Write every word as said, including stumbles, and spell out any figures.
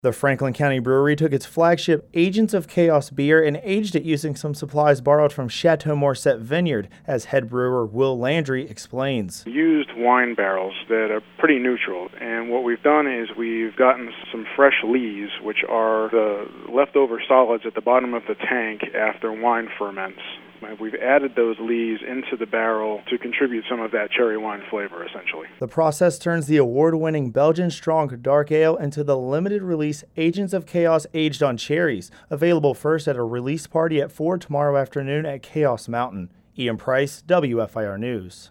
The Franklin County Brewery took its flagship Agents of Chaos beer and aged it using some supplies borrowed from Chateau Morset Vineyard, as head brewer Will Landry explains. We used wine barrels that are pretty neutral, and what we've done is we've gotten some fresh lees, which are the leftover solids at the bottom of the tank after wine ferments. We've added those lees into the barrel to contribute some of that cherry wine flavor, essentially. The process turns the award-winning Belgian Strong Dark Ale into the limited-release Agents of Chaos aged on cherries, available first at a release party at four tomorrow afternoon at Chaos Mountain. Ian Price, W F I R News.